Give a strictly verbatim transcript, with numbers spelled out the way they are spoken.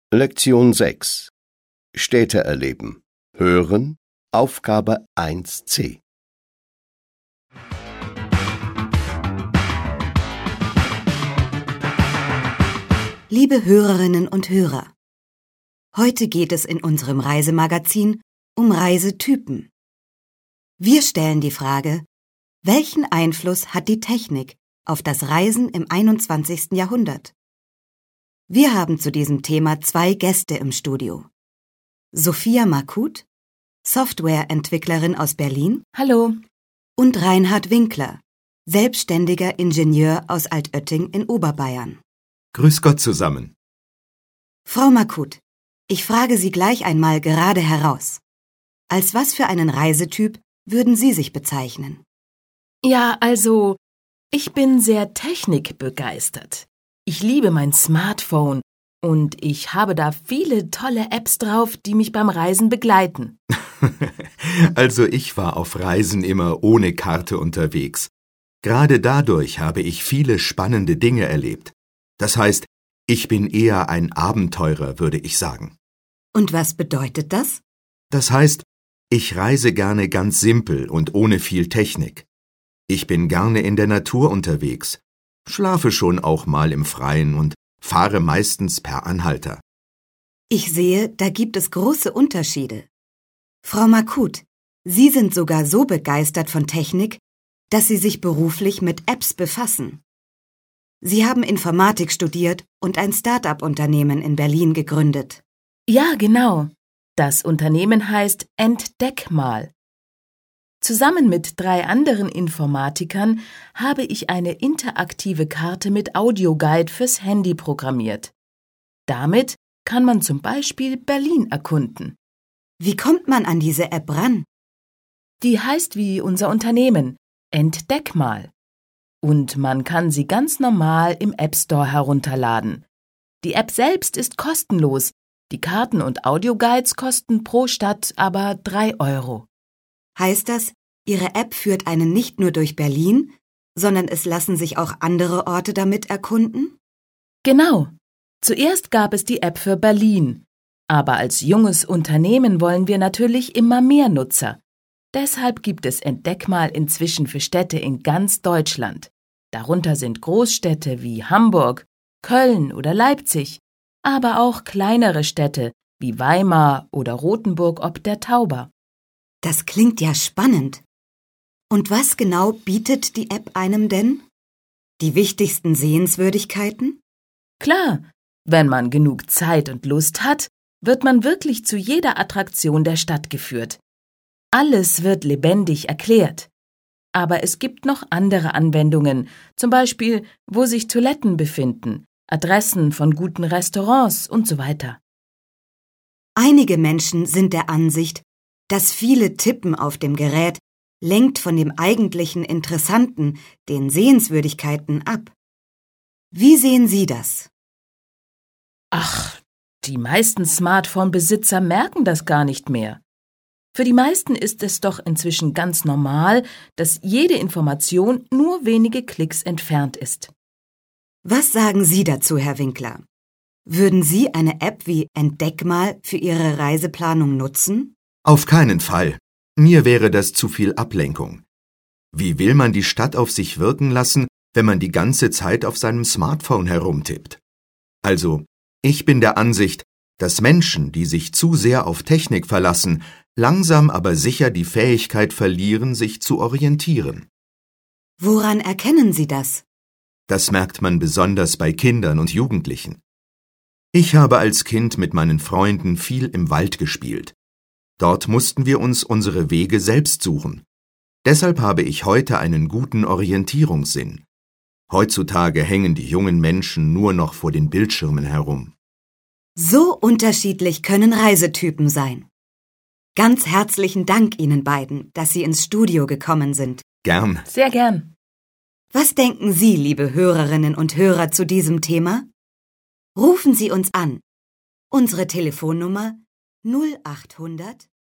Lektion sechs. Städte erleben. Hören. Aufgabe eins c. Liebe Hörerinnen und Hörer, heute geht es in unserem Reisemagazin um Reisetypen. Wir stellen die Frage, welchen Einfluss hat die Technik auf das Reisen im einundzwanzigsten Jahrhundert? Wir haben zu diesem Thema zwei Gäste im Studio. Sophia Makut, Softwareentwicklerin aus Berlin. Hallo. Und Reinhard Winkler, selbstständiger Ingenieur aus Altötting in Oberbayern. Grüß Gott zusammen. Frau Makut, ich frage Sie gleich einmal gerade heraus. Als was für einen Reisetyp würden Sie sich bezeichnen? Ja, also, ich bin sehr technikbegeistert. Ich liebe mein Smartphone und ich habe da viele tolle Apps drauf, die mich beim Reisen begleiten. Also ich war auf Reisen immer ohne Karte unterwegs. Gerade dadurch habe ich viele spannende Dinge erlebt. Das heißt, ich bin eher ein Abenteurer, würde ich sagen. Und was bedeutet das? Das heißt, ich reise gerne ganz simpel und ohne viel Technik. Ich bin gerne in der Natur unterwegs, schlafe schon auch mal im Freien und fahre meistens per Anhalter. Ich sehe, da gibt es große Unterschiede. Frau Makut, Sie sind sogar so begeistert von Technik, dass Sie sich beruflich mit Apps befassen. Sie haben Informatik studiert und ein Start-up-Unternehmen in Berlin gegründet. Ja, genau. Das Unternehmen heißt Entdeck mal. Zusammen mit drei anderen Informatikern habe ich eine interaktive Karte mit Audioguide fürs Handy programmiert. Damit kann man zum Beispiel Berlin erkunden. Wie kommt man an diese App ran? Die heißt wie unser Unternehmen, Entdeck mal. Und man kann sie ganz normal im App Store herunterladen. Die App selbst ist kostenlos. Die Karten und Audioguides kosten pro Stadt aber drei Euro. Heißt das, Ihre App führt einen nicht nur durch Berlin, sondern es lassen sich auch andere Orte damit erkunden? Genau. Zuerst gab es die App für Berlin. Aber als junges Unternehmen wollen wir natürlich immer mehr Nutzer. Deshalb gibt es Entdeck mal inzwischen für Städte in ganz Deutschland. Darunter sind Großstädte wie Hamburg, Köln oder Leipzig, aber auch kleinere Städte wie Weimar oder Rothenburg ob der Tauber. Das klingt ja spannend. Und was genau bietet die App einem denn? Die wichtigsten Sehenswürdigkeiten? Klar, wenn man genug Zeit und Lust hat, wird man wirklich zu jeder Attraktion der Stadt geführt. Alles wird lebendig erklärt. Aber es gibt noch andere Anwendungen, zum Beispiel, wo sich Toiletten befinden, Adressen von guten Restaurants und so weiter. Einige Menschen sind der Ansicht, dass viele Tippen auf dem Gerät lenkt von dem eigentlichen Interessanten, den Sehenswürdigkeiten, ab. Wie sehen Sie das? Ach, die meisten Smartphone-Besitzer merken das gar nicht mehr. Für die meisten ist es doch inzwischen ganz normal, dass jede Information nur wenige Klicks entfernt ist. Was sagen Sie dazu, Herr Winkler? Würden Sie eine App wie Entdeck mal für Ihre Reiseplanung nutzen? Auf keinen Fall. Mir wäre das zu viel Ablenkung. Wie will man die Stadt auf sich wirken lassen, wenn man die ganze Zeit auf seinem Smartphone herumtippt? Also, ich bin der Ansicht, dass Menschen, die sich zu sehr auf Technik verlassen, langsam aber sicher die Fähigkeit verlieren, sich zu orientieren. Woran erkennen Sie das? Das merkt man besonders bei Kindern und Jugendlichen. Ich habe als Kind mit meinen Freunden viel im Wald gespielt. Dort mussten wir uns unsere Wege selbst suchen. Deshalb habe ich heute einen guten Orientierungssinn. Heutzutage hängen die jungen Menschen nur noch vor den Bildschirmen herum. So unterschiedlich können Reisetypen sein. Ganz herzlichen Dank Ihnen beiden, dass Sie ins Studio gekommen sind. Gern. Sehr gern. Was denken Sie, liebe Hörerinnen und Hörer, zu diesem Thema? Rufen Sie uns an. Unsere Telefonnummer null achthundert